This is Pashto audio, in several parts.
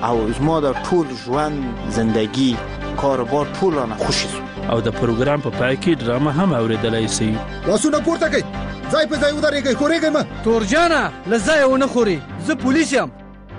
او زما د ټول ژوند زندگی کاروبار ټول نه خوشی شو. او د پروګرام په پای کې ډرامه هم اوریدلای شي. لاسونه پورته کړئ، ځای په ځای ودرېږئ، خورېږئ مه. تورجانه له ځایه ونه خوري، زه پولیس یم.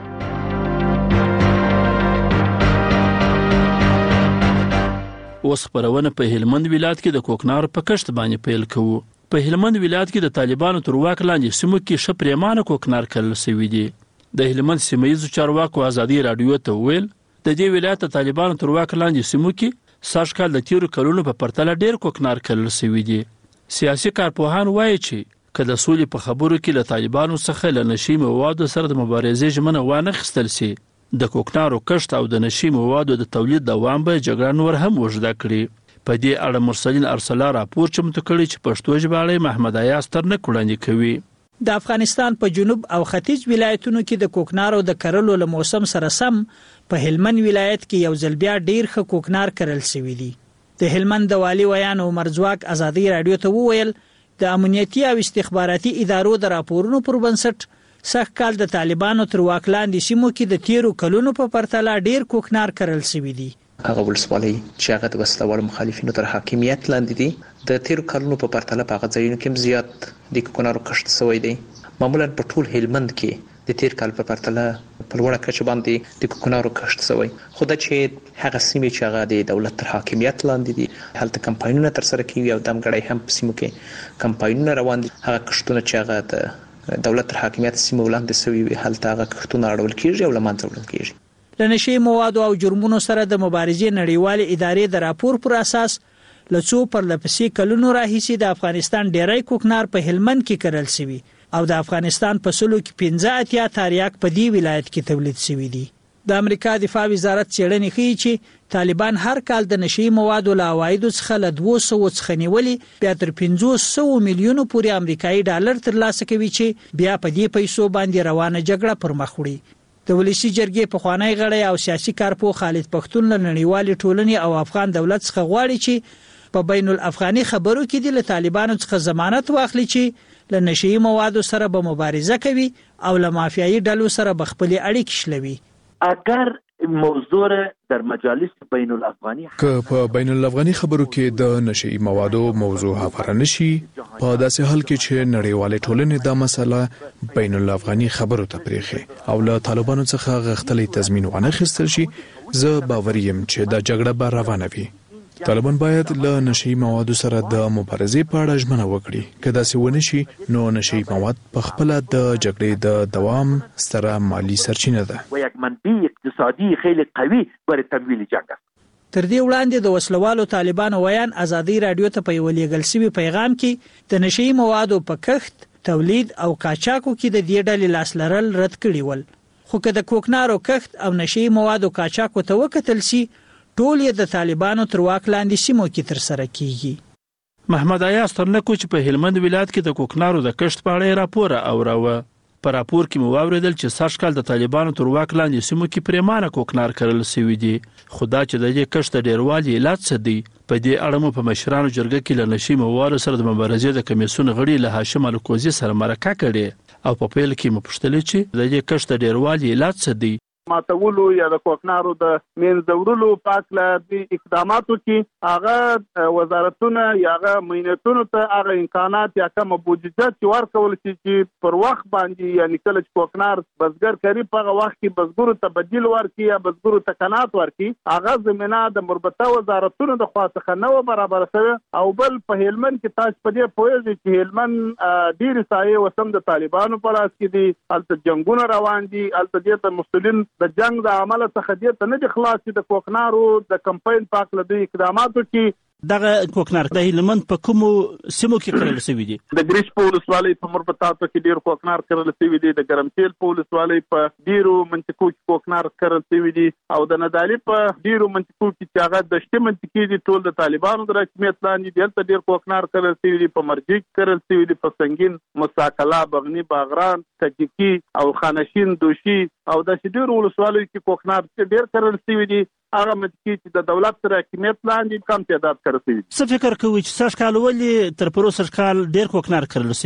اوس خپرونه په هلمند ولایت کې د کوکنارو په کښت باندې پیل کوو. په هلمند ولایت کې د طالبانو تر واک لاندې سیمو کې ښه پریمانه کوکنار کرل شوي دي. د هلمند سیمه ییزو چارواکو ازادي راډیو ته وویل د دې ولایت د طالبانو تر واک لاندې سیمو کې سږ کال د تیرو کلونو په پرتله ډېر کوکنار کرل شوي دي. سیاسي کارپوهان وایي چې که د سولې په خبرو کې له طالبانو څخه له نشي موادو سره د مبارزې ژمنه وانه اخیستل شي، د کوکنارو کښت او د نشي موادو د تولید دوام به جګړه نور هم اوږده کړي. په دې اړه مرسلین ارسلا راپور چمتو کړی چې پښتو ژباړی محمد ایاز ترنک وړاندې کوي. د افغانستان په جنوب او ختیځ ولایتونو کې د کوکنارو د کرلو له موسم سره سم په هلمند ولایت کې یو ځل بیا ډیر ښه کوکنار کرل شوی دی. د هلمند د والي ویان عمر ځواک ازادي راډیو ته وویل د امنیتي او استخباراتي ادارو د راپورونو پر بنسټ سږ کال د طالبانو تر واک لاندې سیمو کې د تیرو کلونو په پرتله ډیر کوکنار کرل شوی دی. هغه ولسوالۍ چې هغه د وسلوال مخالفینو تر حاکمیت لاندې دي د تیرو کلونو په پرتله په هغه ځایونو کې زیات د کوکنارو کښت شوی دی. معمولا په ټول هلمند کې د تیر کال په پرتله په لوړه کچه باندې د کوکنارو کښت شوی، خو دا چې هغه سیمې چې هغه د دولت تر حاکمیت لاندې دي هلته کمپاینونه ترسره کیږي او دمګړی هم په سیمو کې کمپاینونه روان دي. هغه کښتونه چې هغه د دولت تر حاکمیت سیمو لاندې شوي وي هلته هغه کښتونه اړول کیږي او له منځه وړل کیږي. له نشي موادو او جرمونو سره د مبارزې نړیوالې ادارې د راپور پر اساس له څو پرلپسې کلونو راهیسې د افغانستان ډیری کوکنار په هلمند کې کرل شوی او د افغانستان په سلو کې 15 تاریاک په دې ولایت کې تولید شوی دی. د امریکا دفاع وزارت څېړنې ښیي چې طالبان هر کال د نشي موادو له عوایدو څخه له 200 څخه نیولې بیا تر 500 میلیونو پورې امریکایي ډالر ترلاسه کوي چې بیا په دې پیسو باندې روانه جګړه پر مخ وړي. د ولسی جرګې پخوانی غړی او سیاسي کارپو خالد پښتون له نړیوالې ټولنې او افغان دولت څخه غواړي چې په بین الافغاني خبرو کې د طالبانو څخه ضمانت واخلي چې له نشي موادو سره به مبارزه کوي او له مافیایي ډلو سره به خپل اړیکې شلوي. اگر موضوع در مجالس بین الافغاني که په بین الافغاني خبرو کې د نشي موادو موضوع هواره نشي، په داسې حال کې چې نړیوالې ټولنې دا مسله بین الافغاني خبرو ته پرېښي او له طالبانو څخه غښتلی تضمین وانه اخیستل شي، زه باوري یم چې دا جګړه به روانه وي. طالبان باید له نشي موادو سره د مبارزې په اړه ژمنه وکړي. که داسې ونه شي نو نشي مواد په خپل د جګړې د دوام ستره مالی سرچینه ده و یک منبع اقتصادي خیلی قوي برای تمویل جنگ است. تر دې وړاندې د وسلوالو طالبانو ویان ازادي راډیو ته په ولیږل شوی پیغام کې د نشي موادو په کښت، تولید او قاچاقو کې د دې ډلې لاس لرل رد کړي ول. خو که د کوکنارو کښت او نشي موادو قاچاقو ته وکتل شي ټول یې د طالبانو تر واک لاندې سیمو کې ترسره کیږي. محمد ایاز ترنک چې په هلمند ولایت کې د کوکنارو د کښت په اړه راپور اوراوه. په راپور کې مو واوریدل چې سږ کال د طالبانو تر واک لاندې سیمو کې پریمانه کوکنار کرل شوی دي، خو دا چې د دې کښت ډیروالي علت څه دی په دې اړه مو په مشرانو جرګه کې له نشي موادو سره د مبارزې د کمیسیون غړي له هاشم الکوزي سره مرکه کړې او په پیل کې مو پوښتل چې د دې کښت ډیروالي علت څه دی. ماتولو یا د کوکنارو د منځ وړلو پاکله د اقداماتو کې هغه وزارتونه یا هغه مینتونو ته هغه امکانات یا کوم بودجه چې ورکول چې پر وخت باندې یعنی کله چې کوکنار بزګر کوي په هغه وخت کې بزګرو ته بدیل ورکړي یا بزګرو ته قناعت ورکړي، هغه زمينه د مربوطه وزارتونو د خوا څخه نو برابر شوی. او بل په هلمند کې تاسو په دې پوهیږئ چې هلمند ډیر سایه وسم د طالبانو په لاس کې دي، الته جنگونه روان دي، الته د مسلمانین د جنگ د عمل څخه دې ته نه د خلاصي د کوکنارو د کمپاین پاکله د اقداماتو کې دغه کوکنار د هلمند په کومو سیمو کې کرل شوی دي. د ګریش په ولسوالۍ په مربوطاتو کې ډیر کوکنار کرل شوی دي، د ګرمتیل په ولسوالۍ په ډیرو منطقو کې کوکنار کرل شوی دي او د ندالي په ډیرو منطقو کې چې هغه د شته منطقې دي ټول د طالبانو د حکومت لاندې دي، هلته ډیر کوکنار کرل شوی دي، په مرجیک کرل شوی دي، په سنگین، مساکلا، بغنی، باغران، تجکی او خانشین، دوشي او د ډیرو ولسوالۍ کې کوکنار ډیر کرل شوی دي. هغه منطقې چې د دولت تر حکومت لاندې کم تعداد کرل شوی دي. څه فکر کوئ چې سږ کال ولې تر پروسه کال ډیر کوکنار کرل شوی دي؟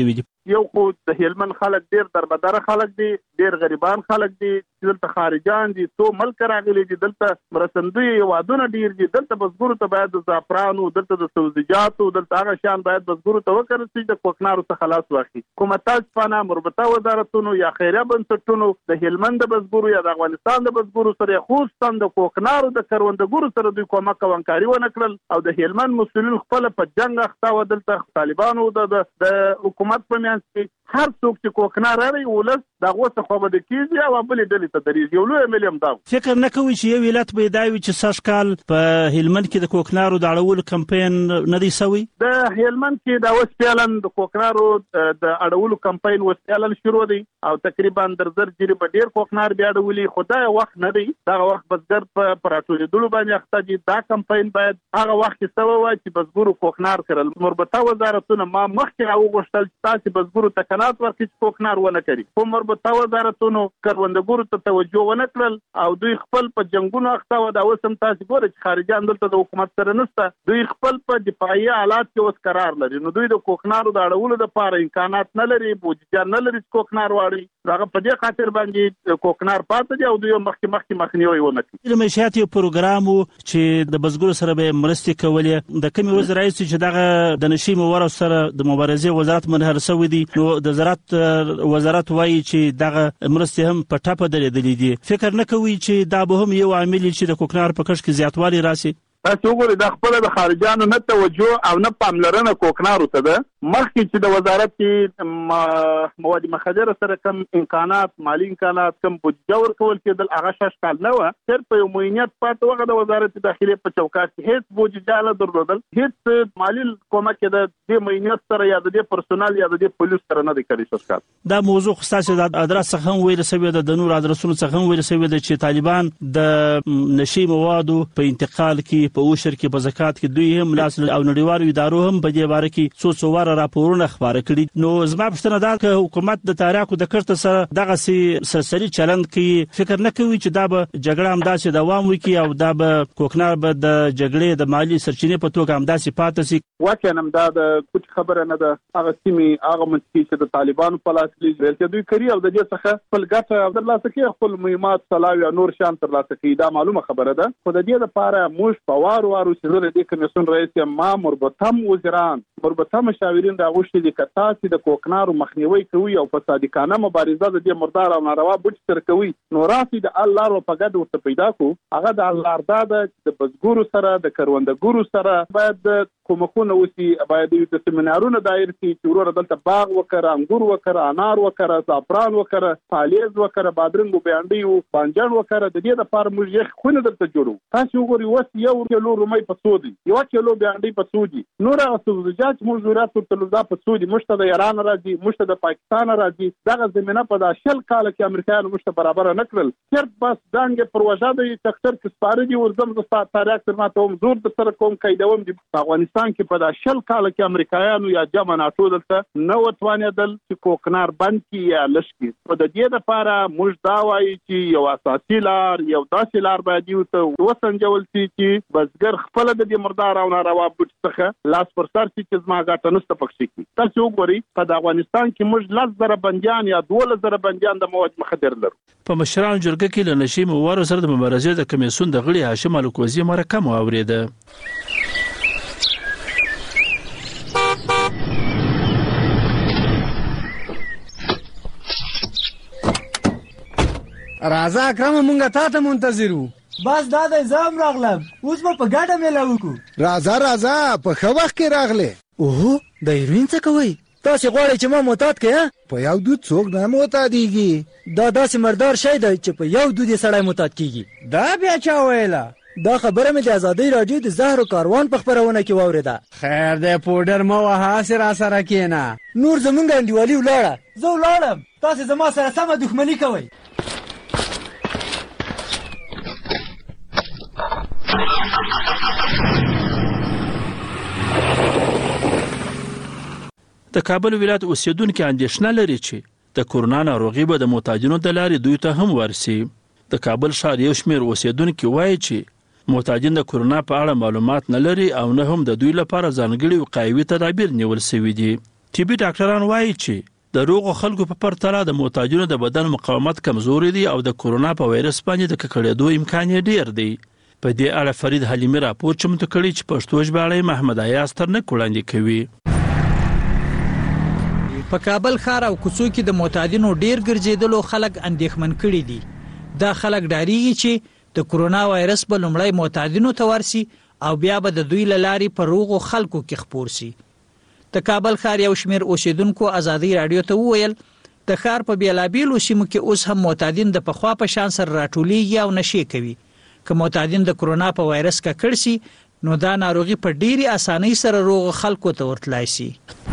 یو خو د هلمند خلک ډیر دربدره خلک دي، ډیر غریبان خلک دي، دلته خارجان دي، څو ملک راغلي دي، دلته مرستندوی هیوادونه ډیر دي، دلته بزګرو ته باید د زعفرانو، دلته د سبزیجاتو، دلته هغه شیان باید بزګرو ته وکړل شي د کوکنارو څخه خلاص واخلي. حکومت څخه مربوطه وزارتونو یا خیریه بنسټونو د هلمند د بزګرو یا د افغانستان د بزګرو سره، خصوصا د کوکنارو د کروندګرو سره دوی کومک او همکاري ونه کړل او د هلمند مسؤلین خپل په جنگ اخته و. دلته طالبانو د حکومت په میانس کې هر څوک چې کوکنار لري ولس دغه څه خو به د کیږي او بل ډلې ته درېږي. یو لوی ملیم دا فکر نه کوي چې یو ولایت به دا وي چې سږکال په هلمند کې د کوکنارو د اړولو کمپاین نه دی سوی. د هلمند کې دا اوس فعلا د کوکنارو د اړولو کمپاین اوس فعلا شروع دی او تقریبا درزر جری په ډیر کوکنار بیا اړولي. خدای وخت نه دی، دا وخت بزګر په پراټولیدلو باندې اخته دي. دا کمپاین باید هغه وخت کې سوی وای چې بزګرو کوکنار کړل. مربوطه وزارتونه ما مخکې راوغوښتل چې تاسو بزګرو ته قناعت ورکړي چې کوکنار ونه کړي، خو مربوطه وزارتونو کروندګرو ته توجه ونه کړل او دوی خپل په جنگونو اخته و. دا اوس هم تاسو ګورئ چې خارجان دلته د حکومت سره نشته، دوی خپل په دفاعي حالات کې اوس قرار لري. نو دوی د کوکنارو د اړولو لپاره امکانات نه لري، بودیجه نه لري چې کوکنار واړي. هغه په دې خاطر باندې کوکنار پاتې دي او دوی مخکې مخنیوي ونه کړي. د معیشت یو پروګرام چې د بزګرو سره به مرستې کولې، د کومې ورځې راځي چې دغه د نشي موارو سره د مبارزې وزارت منحل شوی دی، نو د زراعت وزارت وایي چې دغه مرستې هم په ټاپه درېدلې دي. فکر نه کوي چې دا به هم یو عامل چې د کوکنار په کښت کې زیاتوالی راسي؟ تاسو وګورئ دا خپل د خارجانو نه توجه او نه پاملرنه کوکنارو ته ده. مخکې چې د وزارت کې مواد مخدره سره کم امکانات، مالی امکانات، کم بودجه ورکول کېدل، هغه شش کال نه و. صرف په یو معینیت پاتې وغه د وزارت داخلي په چوکاټ کې هیڅ بودجه نه درلودل، هیڅ مالی کومک د دې معینیت سره یا د دې پرسونل یا د دې پولیس سره نه دی کړی. شش کال دا موضوع خاصه د ادرس څخه هم ویل شوی د نور ادرسونو څخه هم ویل شوی چې طالبان د نشي موادو په انتقال کې، په اوشر کې، په زکات کې دوی هم لاس او نړیوالو ادارو هم په دې باره کې څو واره راپورونه خبره کړي. نو زما پوښتنه دا چې حکومت د تاریخو د کړت سره دغه سرسري چلند کوي، فکر نه کوي چې دا به جګړه هم داسې دوام وکړي او دا به کوکنار به د جګړې د مالی سرچینې په توګه هم داسې پاتې شي؟ واقعا هم دا د کوم خبره نه ده. هغه سیمې هغه منطقې چې د طالبانو په لاس کې دوی کوي او د دې څخه خپل ګټه ترلاسه کوي، خپل مهمات صلاوي او نور شان ترلاسه کوي، دا معلومه خبره ده. خو د دې لپاره موږ په وارو چې د دې کمیسیون رئیس ما مربوطه وزیران، مربوطه مشاورین دا غوښتي دي چې تاسو د کوکنارو مخنیوي کوي او په صادقانه مبارزه د دې مردار او ناروا بوج سره کوي. نو راسي د الله رو په ګډ ورته پیدا کو، هغه د الله رضا ده د بزګرو سره، د کروندګرو سره باید کومکونه وسی، باید د سیمینارونو دایر شي چې ورور دلته باغ وکړه، انګور وکړه، انار وکړه، زعفران وکړه، پالیز وکړه، بادرنګ او بانډي او بانجان وکړه. د دې لپاره موږ یې خونه دلته جوړو. تاسو وګورئ اوس یو کیلو رومي په سودی، یو کیلو بانډي په سودی، نور هغه سبزیجات موږ ضرورت ورته لږه په سودی، مشته د ایران راځي، مشته د پاکستان راځي. دغه زمينه په داشل کال کې امریکایانو مشته برابر نه کړل. صرف بس دانګ پروژه د تکتر کې سپاره دي ورزم د تاریخ تر ماته هم زور د سره کوم قیدوم دي. افغانستان کې په داشل کال کې امریکایانو یا جمع ناتو دلته نو توانېدل چې کوکنار بند کی یا لشکي. په د دې لپاره موږ دا وایي چې یو اساسي لار، یو داسې لار باید یو ته وسنجول شي چې بزګر خپل د دې مردار او ناروا بوج څخه لاس پر سر شي چې زما ګټه نشته پکې کی. تاسو وګورئ په افغانستان کې موږ 10,000 بنديان یا 12,000 بنديان د مواد مخدر لرو. په مشرانو جرګه کې له نشي موارو سره د مبارزې د کمیسیون د غړي هاشم الکوزي مرکه مو اوریده. راځه اکرم مونږه تا ته منتظر وو. بس دا د زم راغلم، اوس په ګډه مېله وکړو. راځه په ښه وخت کې راغله. اوه د هیروین څه کوي؟ تاسو غواړئ چې ما معتاد کړئ؟ په یو دود څوک نه معتادیږي. دا داسې مردار شی دی چې په یو دود یې سړی معتاد کیږي. دا بیا چا ویله؟ دا خبره مې د ازادۍ راډیو د زهرو کاروان په خبرونه کې واورېده. خیر دی پوډر مه وهه، هسې را سره کښېنه. نور زمونږ انډیوالي ولاړه، زه ولاړم، تاسې زما سره سمه دښمني کوئ. د کابل ولایت اوسیدونکو اندېښنه لري چې د کورونا ناروغي به د معتادینو د لارې دوی ته هم ورسي. د کابل ښار یو شمېر اوسیدونکو وایي چې معتادین د کورونا په اړه معلومات نه لري او نه هم د دوی لپاره ځانګړي وقایوي تدابیر نیول شوي دي. طبي ډاکټران وایي چې د روغو خلکو په پرتله د معتادینو د بدن مقاومت کمزوري دی او د کورونا په وایرس باندې د ککړېدو امکان یې ډیر دی. په دې اړه فرید حلیمي راپور چمتو کړی چې پښتو ژباړی محمد ایاز ترنک وړاندې کوي. په کابل ښار او کوڅو کې د معتادینو ډیر ګرځېدلو خلک اندېښمن کړي دي. دا خلک ډاریږي چې د کورونا وایرس به لومړی معتادینو ته ورسي او بیا به د دوی له لارې په روغو خلکو کې خپور سي. د کابل ښار یو شمېر اوسیدونکو ازادي راډیو ته وویل د ښار په بیلابیلو سیمو کې اوس هم معتادین د پخوا په شان سره راټولیږي او نشې کوي. که معتادین د کورونا په وایرس ککړ سي نو دا ناروغي په ډیرې اسانۍ سره روغو خلکو ته ورتلای سي.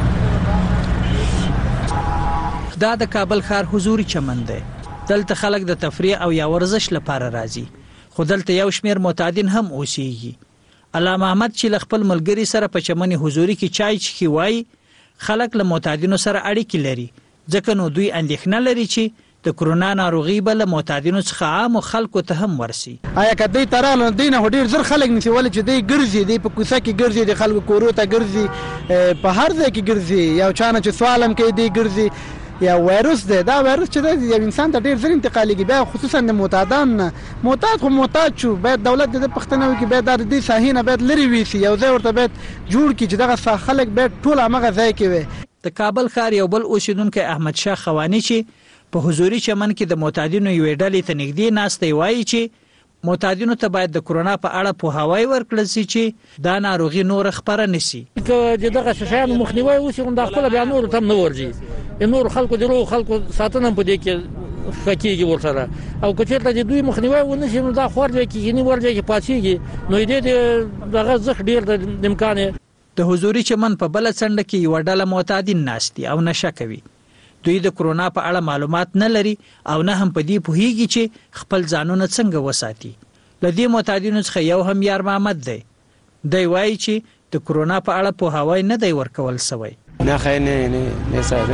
دا د کابل ښار حضوري چمن دی. دلته خلک د تفریح او یا ورزش لپاره راځي. خو دلته یو شمېر معتادین هم اوسېږي. علامه احمد چې له خپل ملګري سره په چمن حضوري کې چای چښي وایي خلک له معتادینو سره اړیکې لري ځکه نو دوی اندېښنه لري چې د کورونا ناروغي به له معتادینو څخه عامو خلکو ته هم ورسي. آیا که دوی ته راغلل دوی نه ډېر زر خلک نیسي ولې چې دوی ګرځي دوی په کوڅه کې ګرځي د خلکو کورو ته ګرځي په هر ځای کې ګرځي یو چا نه چې سوال هم کوي دوی ګرځي. یا وایرس دی دا وایرس چې دی یو انسان ته ډېر زر انتقالېږي بیا خصوصا د معتادان نه معتاد خو معتاد شو باید دولت د پښتنه وکړي باید د دې ساحې نه باید لرې ویسي یو ځای ورته باید جوړ کړي چې دغه خلک باید ټول همغه ځای کې وي. د کابل ښار یو بل اوسیدونکی احمد شاه خوانی چې په حضوري چمن کې د معتادینو یوې ډلې ته نږدې ناست دی وایي چې معتادینو ته باید د کورونا په اړه پوهاوی ورکړل شي چې دا ناروغي نور خپره نشي. که دغه شیانو مخنیوی وشي نو د خپل بیا نور تم نه ورځي نور خلکو د روغ خلکو ساتنه په دې کې خکېږي ورسره او که چېرته د دوی مخنیوی ونشي نو دا خور ځای کې کینی ور ځای کې پاتېږي نو دې دغه زخ ډیر د امکان. د حضوري چمن په بل څنډه کې یو ډله معتادین ناشتي او نشه کوي. دوی د کورونا په اړه معلومات نه لري او نه هم په دې پوهیږي چې خپل ځانونه څنګه وساتي. له دې معتادینو څخه یو هم یار محمد دی. دی وایي چې د کورونا په اړه پوهاوی نه دی ورکول شوی. نه صاحب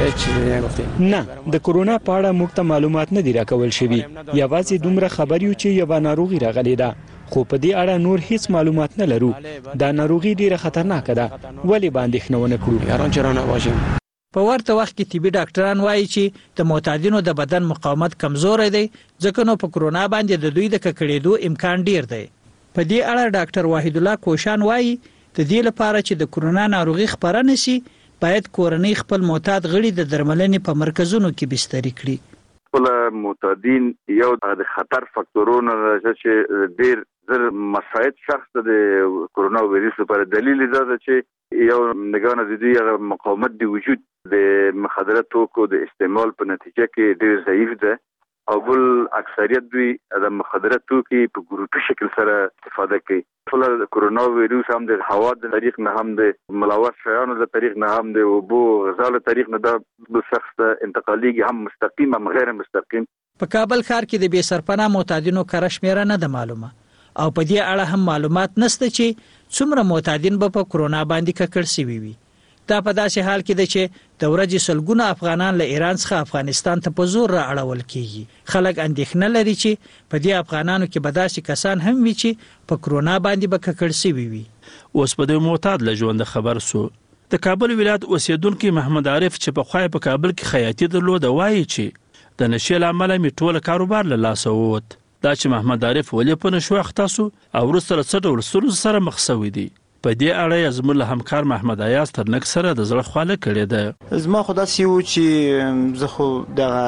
نه د کورونا په اړه موږ ته معلومات نه دی راکول شوی یوازې دومره خبر یو چې یو ناروغي راغلی ده خو په دې اړه نور هیڅ معلومات نه لرو. دا ناروغي ډیره خطرناک ده ولې باندې خنونه کړو یاران چرانه واجب. په ورته وخت کې طبي ډاکټران وایي چې د معتادینو د بدن مقاومت کمزوري دی ځکه نو په کورونا باندې د دوی د ککړېدو امکان ډیر دی. په دې اړه ډاکټر واحد الله کوشان وایي د دې لپاره چې د کورونا ناروغي خپره نشي باید کورنۍ خپل معتاد غړي د درملنې په مرکزونو کې بستري کړي. خپل معتادین یو د خطر فاکتورونو چې ډیر زر مساعد شخص د کورونا وایرس لپاره دلیل دا ده چې یو نگاه د دوی مقاومت د وجود د مخدره توکو د استعمال په نتیجه کې ډیر ضعیف ده او بل اکثریت دوی د مخدره توکي په ګروپي شکل سره استفاده کوي. ټول کورونا وایرس هم د هوا د طریق نه هم د ملوث شیانو د طریق نه هم د اوبو غذا له طریق نه د شخص ته انتقالېږي هم مستقیم هم غیر مستقیم. په کابل ښار کې د بې سرپناه معتادینو کره شمېره نه ده معلومه او په دې اړه هم معلومات نشته چې څومره معتادین به په کورونا باندې ککړ شوي وي. دا په داسې حال کې ده چې د ورځې سلګونه افغانان له ایران څخه افغانستان ته په زور را اړول کیږي. خلک اندېښنه لري چې په دې افغانانو کې به داسې کسان هم وي چې په کورونا باندې به ککړ شوي وي. اوس په دې معتاد له ژوند خبر سو. د کابل ولایت اوسیدونکي محمد عارف چې په خوای په کابل کې خیاطي درلوده وایي چې د نشې له امله مې ټول کاروبار له لاسه ووت. دا چې محمد عارف ولې په نشو اخته سو او وروسته له څه ډول ستونزو سره مخ شوی دی. په دې اړه زموږ له همکار محمد ایاز ترنک سره د زړه خواله کړې ده. زما خو داسې و چې زه خو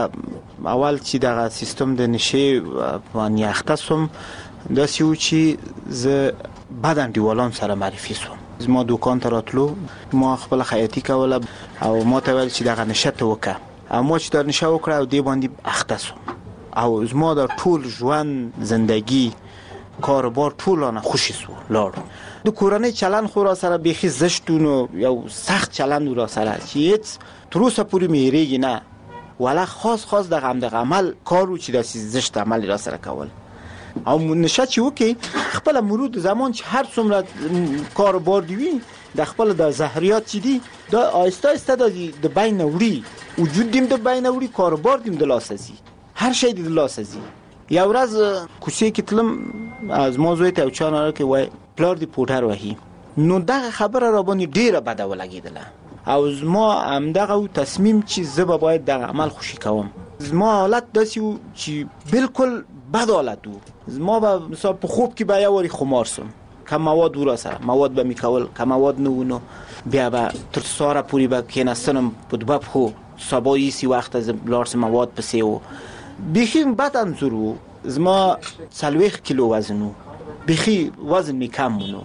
دغه اول چې دغه سیستم د نشې باندې اخته سوم داسې و چې زه بعد انډیوالان سره معرفي سوم. زما دوکان ته راتلو ما خپل خیاطي کوله او ما ته ویل چې دغه نشه ته وکړه او ما چې دا نشه وکړه او دې باندې اخته سوم او زما د ټول ژوند زندگی کاروبار ټولانه خوشی سو لاړو. د کورنۍ چلند خو را سره بیخي زشتونو یو سخت چلند را سره چې هیڅ تر اوسه پورې مې هېرېږي نه ولا خاص دغه عمل کارو چې داسې زشت عمل را سره کول او نشه چې وکړي خپل مرود زمان چې هر څومره کاروبار دی وي د خپل د زهریات چې دي دا آهسته آهسته د بین وړي وجود دیم د بین وړي کاروبار دیم د لاسه ځي هر شی د لاسه ځي. یو ورځ کوڅې کې تلم از ما زوی ته یو چا ناره کې وای پلار دی پوټر وهي نو دغه خبره را باندې ډیره بده ولګېدله او زما همدغه تصمیم چې زه به باید دغه عمل خوشی کوم. زما حالت داسې و چې بالکل بد حالت و. زما به مثلا په خوب کې به یواری خمار سم، که مواد ورا سره مواد به میکول، که مواد نو بیا به تر ساره پوری به کینستنم په دوبه خو سبایی سی وقت از لارس مواد پسی و بیخی بد انظور و زما 40 کیلو وزنو، بیخی وزن می کم مونو.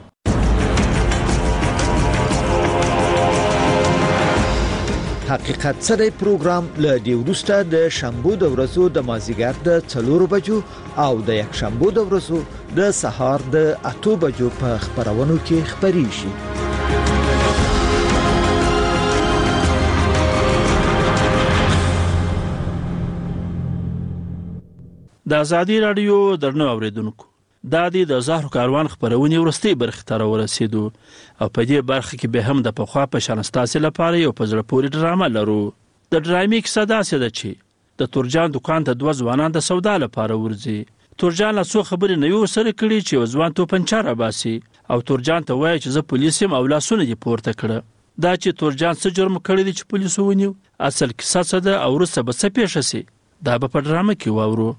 حقیقت سره پروګرام له دی وروسته د شنبه د ورځو د مازیګر د 4 بجو او د یک شنبه د ورځو د سهار د 8 بجو په خبرونو کې خبري شي. د ازادي رادیو درنو اوریدونکو، دا د زهرو کاروان خبرونه ورستي برخه تر ورسېدو او په دې برخه کې به هم د پخوا په شانستاسي لپاره یو پزړه پوری ډرامه لرو. د ډرامې کیسه داسې ده چې د تورجان دکان ته 2 ځوانان د سودا لپاره ورځي. تورجان له څو خبرې نه یو سره کړي چې ځوان تو پنچار باسي او تورجان ته وایي چې زه پولیس يم او لاسونه یې پورته کړه. دا چې تورجان څه جرم کړی دی چې پولیس ونیو، اصل کیسه څه ده او وروسته به څه پیښ شي، دا به په ډرامه کې واورو.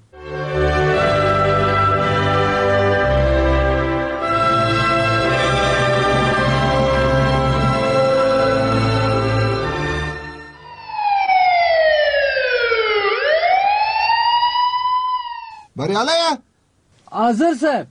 بریاله حاضر صاحب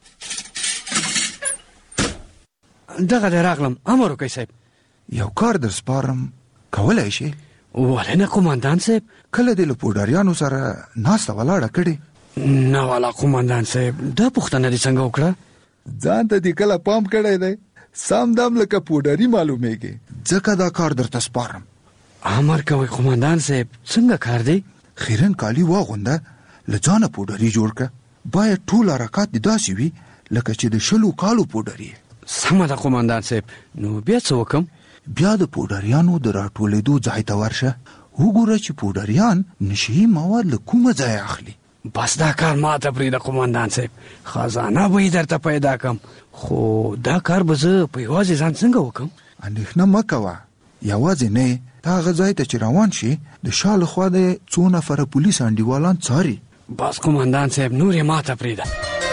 دغه راغلم. امر وکړئ صاحب. یو کار در سپارم، کولای شي؟ ولې نه قومندان صاحب؟ کله د لپوډاریانو سره ناسته ولاړه کړي؟ نه والا قومندان صاحب، دا پوښتنه دې څنګه وکړه؟ ځان ته دې کله پام کړی دی؟ سم دم لکه پوډاري معلومیږي، ځکه دا کار درته سپارم. امر کوي قومندان صاحب. څنګه کار دی؟ خیرن کالی واغونده، لځانه پوډری جوړ ک. باید ټول حرکات دي داسې وي لکه چې د 20 کالو پوډری. سمه ده قومندان صاحب. نو بیا څه وکم؟ بیا د پوډریانو د راټولېدو ځای ته ورشه، وګوره چې پوډریان نشي مواد له کومه ځای اخلي. بس دا کار ماته پرېږده قومندان صاحب، خزانه به یې درته پیدا کم. خو دا کار به زه په یوازې ځان څنګه وکم؟ اندېښنه مه کوه، یوازې نه دا هغه ځای ته چې روان شي د شا له خوا د 2 نفره پولیس انډیوالان څاري. بس قومندان صاحب، نور یې ماته پرېږده.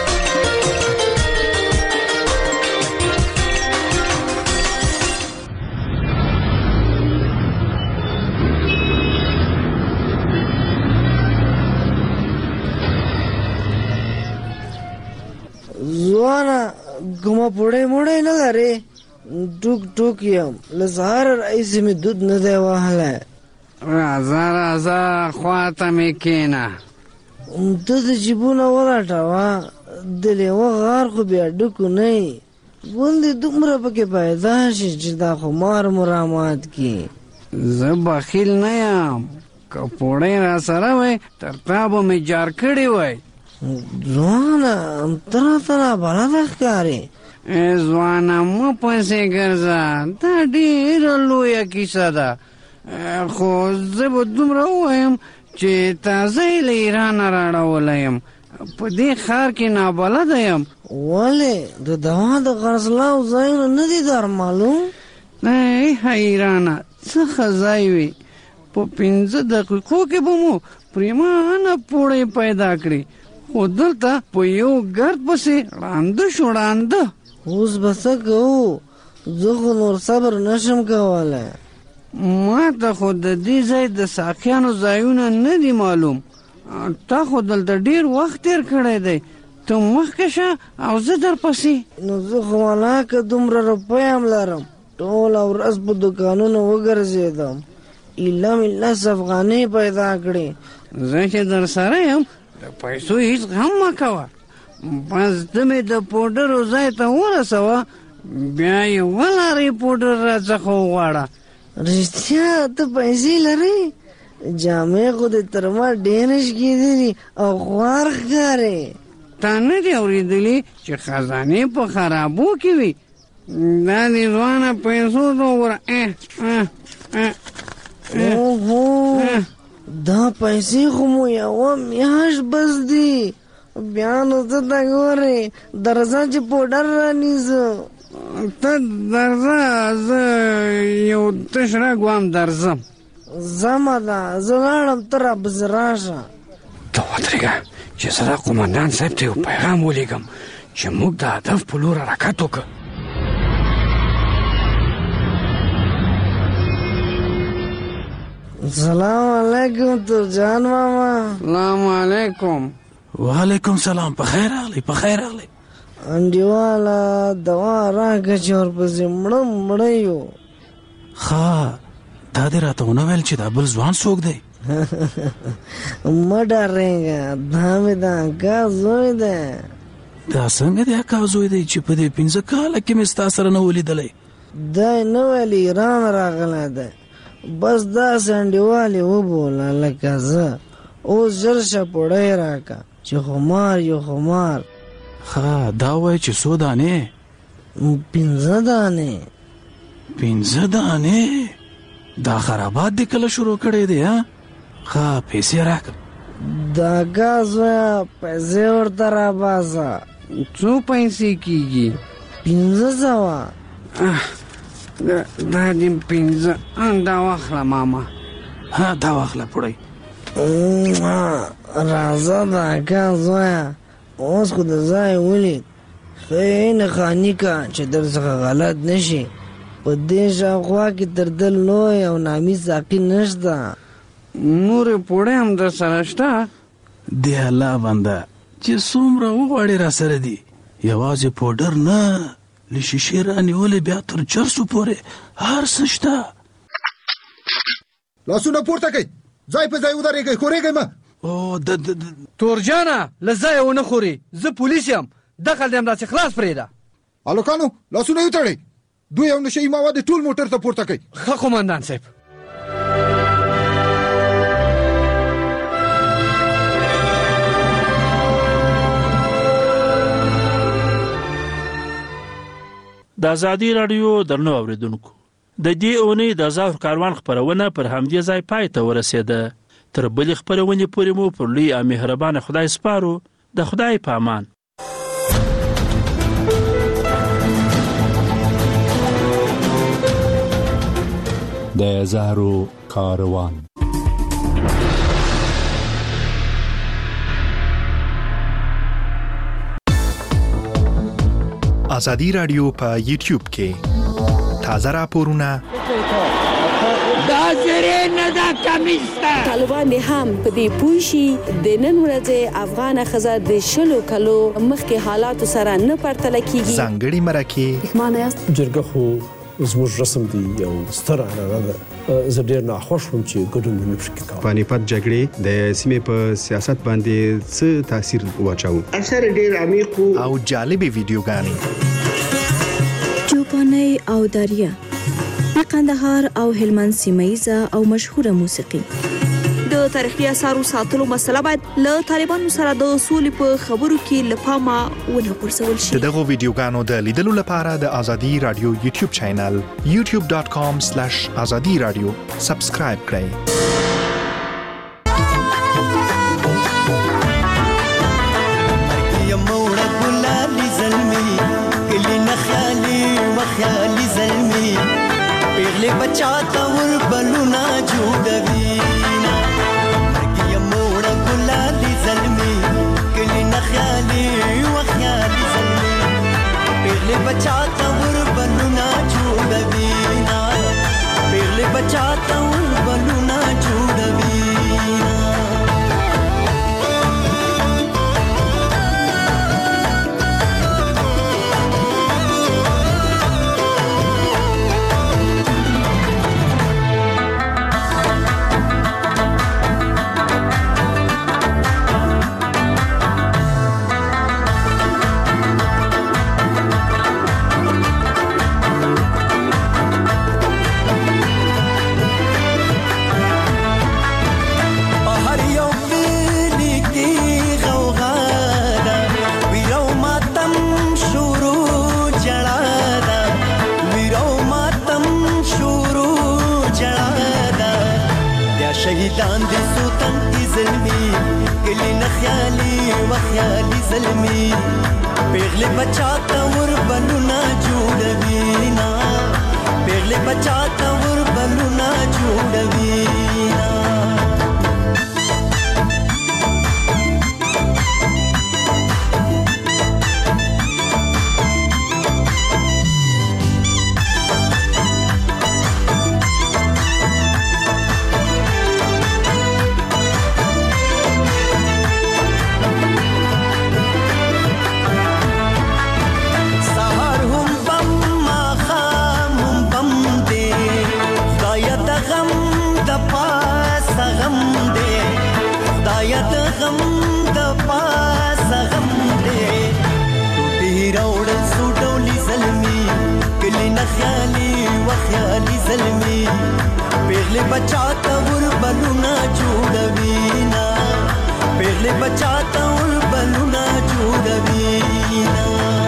ځوانه کومه پوړی موړی نه لرې؟ ټوک ټوک یم، له سهاره راهیسې مې دود نه دی وهلی. راځه راځه خواته مې کښېنه. ته د جیبونه ولټوه، د لیوه غار خو بیا ډکو نه یي، غوندې دومره پکې پیدا شي چې دا خمار مو رامات کړي. زه بخیل نه یم، که پوړی را سره وی تر تا به مې جار کړی وی. ځوانه ته راته نابلده ښکارې. ځوانه مه پسې ګرځه، دا ډېره لویه کیسه ده، خو زه به دومره ووایم چې تازه یې له ایرانه راړولی یم، په دې ښار کې نابلده یم. ولې د دوا د خرڅلاو ځایونه نه دي در معلوم؟ ای حیرانه، څه ښه ځای وي، په 5 دقیقو کې به مو پرېمانه پوړی پیدا کړي، خو دلته په یو ګرد پسې ړانده شو ړانده. اوس به څه کوو؟ زه خو نور صبر نشم کولی. ما ته خو د دې ځای د ساقیانو ځایونه نه دي معلوم. تا خو دلته ډېر وخت تېر کړی دی، ته مخکې شه او زه درپسې. نو زه خو ولاکه دومره روپۍ هم لرم، ټوله ورځ په دوکانونو وګرځېدم، ایله مې 10 افغانۍ پیدا کړې. زه چې در سره یم د پیسو هیڅ غم مه کوه، بس ته مې د پوډرو ځای ته ورسوه، بیا یې ولارې پوډر راڅخه وغواړه. رښتیا ته پیسې لرې؟ جامې خو دې تر ما ډېرې شکېدلي او خوار ښکارې. تا نه دي اورېدلي چې خزانې په خرابو کې وي؟ دا دې ځوانه پیسو ته وګوره. اوهو، دا پیسې خو مو یوه میاشت بس دي. بیا نو ته ته ګورې درځه چې پوډر رانیزه. ته درځه زه یو تش راګوام درځم زما ده زه لاړم ته رابز راشه ته ودرېږه چې زه د قومندان صاحب ته یو پیغام ولیږم چې موږ د هدف په لور حرکت وکړو. سلام علیکم ترجان ماما. سلام علیکم. وعلیکم سلام. په خیر راغلی په خیر راغلی. انډیواله دوا راکړه چې ورپسې مړه یو. ښه دا دې راته ونه ویل چې دا بل ځوان څوک دی؟ مه ډارېږه دا مې د اکا زوی دی. دا څنګه د اکا زوی دی چې په دې 15 کاله کې مې ستا سره نه ولیدلی؟ دی نه ویل ایران راغلی دی، بس داسې انډیوالې وبوله لکه زه. اوس ژر شه پوړی راکړه چې خمار یو خمار. ښه دا وایي چې څو دانې؟ 15 دانې. 15 دانې؟ دا خرابات دې کله شروع کړی دی؟ ښه پیسې راکړه. د اکا زویه پیسې ورته راباسه. څو پیسې کېږي؟ 1500. دا دې 15 دا واخله ماما. ها دا واخله پوړی. راځه د اکا زویه اوس خو د ځای ولید ښه نښاني که چې در څخه غلط نه شي. په دې شاوخوا کې تر ده لوی او نامي ساقي نشته. نورې پوړۍ هم در سره شته؟ د الله بنده چې څومره وغواړې را سره دي، یوازې پوډر نه له شیشې رانیولې بیا تر چرسو پورې هر څه شته. لاسونه پورته کړئ، ځای په ځای ودرېږئ، ښورېږئ مه. تورجانه له ځایه ونه خورې، زه پولیس یم، دخل دې همداسې خلاص پرېږده. هلکانو لاسونه یې وتړئ، دوی او نشه یي مواد ټول موټر ته پورته کړئ. ښه قومندان صاحب. د ازادي راډیو درنو اوریدونکو، د دې اونۍ د ظاهر کاروان خپرونه پر همدې ځای پای ته ورسېده. تر بلې خپرونې پورې مو پر لوی او مهربانه خدای سپارو. د خدای په امان. د ظاهر کاروان. ازادي راډیو په یوټیوب کې تازه راپورونه طالبان هم په دې پوه شي د نن ورځې افغان ښځه د 20 کلو مخکې حالاتو سره نه پرتله کیږي. ځانګړي مرکې جرګه خو زموږ رسم دی یو ستر عنعنه ده. زه ډېر ناخوښ وم چې ګډون مې نه شي کولی. پانیپت جګړې د سیمې په سیاست باندې څه تاثیر واچاوه؟ اثر ډېر عمیق او جالبې ویډیوګانې. چوپانۍ او داریا د قندهار او هلمند سیمه‌ییزه او مشهوره موسیقي. د تاریخي اثارو ساتلو مسله باید له طالبانو سره د سولې په خبرو کې له پامه ونه غورځول شي. دغه ویډیوګانو د لیدلو لپاره د ازادي راډیو یوټیوب چینل youtube.com/azadiradio سبسکرایب کړئ. پیغلی بچا تا ور بلونا جوړوي مرګي موړه ګلالي زلمي کلی نه خیالي و خیالي زلمي پیغلی بچا تا ور بلونا جوړوي پیغلی بچا تا ور بلونا جوړوي. شهیدان دې سوتن کی زلمی کلی نه خیالي وخیالي زلمي پیغلې بچا ته ور بلونه جوړوي نا پیغلې بچا ته ور بلونه جوړوي نا زلمی پیغلې بچا ته ور بلونه جوړوي نا پیغلې بچا ته ور بلونه جوړوي نا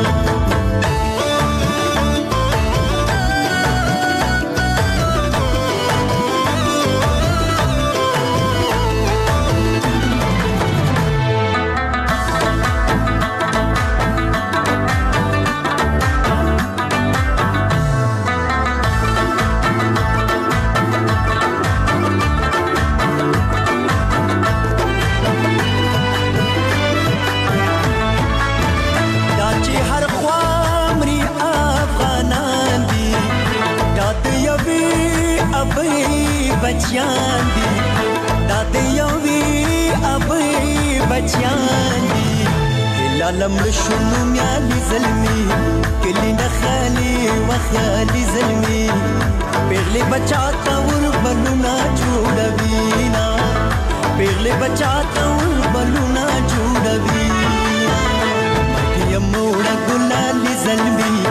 بچیان دی داد یووی ابي بچیان دی هلالم شنو میالي زلمي کلی نه خالي وخيالي زلمي پیغلې بچا ته ور بلونه جوړوي نا پیغلې بچا ته ور بلونه جوړوي مرګ یې موړه ګلالي زلمي